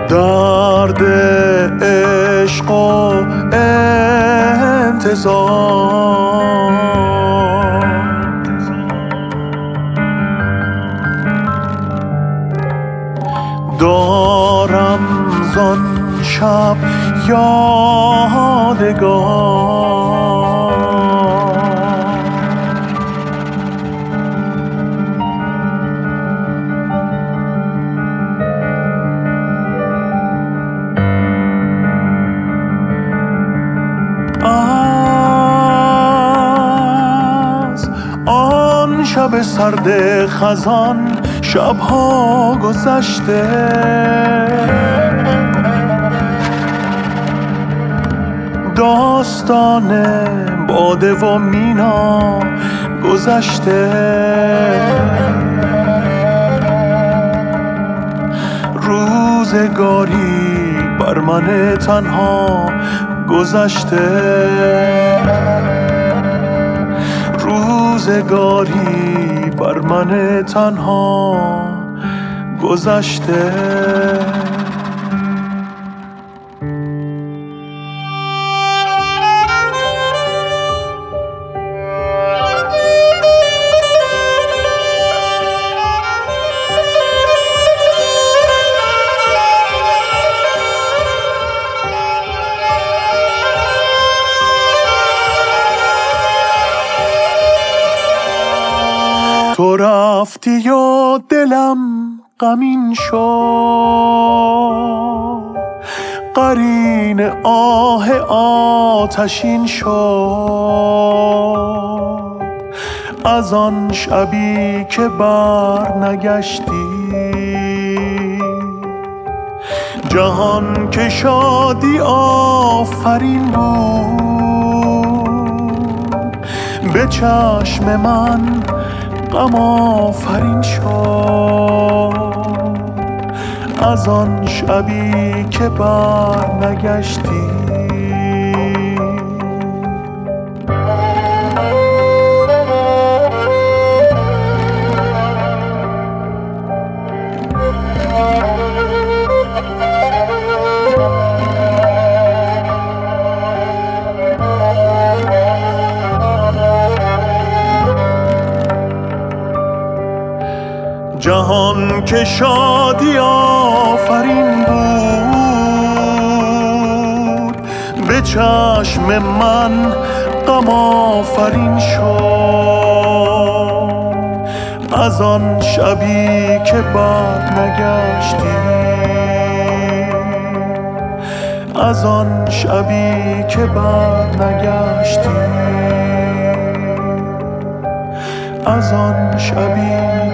درد عشق و انتظار دارم زان شب یادگار. از آن شب سرد خزان شبها گذشته، داستان باده و مینا گذشته، روزگاری بر من تنها گذشته، روزگاری بر من تنها گذشته. تو رفتی و دلم غمین شد، قرین آه آتشین شد. از آن شبی که بر نگشتی، جهان که شادی آفرین بود، به چشم من غم آفرین شد. از آن شبی که بر نگشتی، جهان که شادی آفرین بود، به چشم من غم آفرین شد. از آن شبی که بر نگشتی، از آن شبی که بر نگشتی، از آن شبی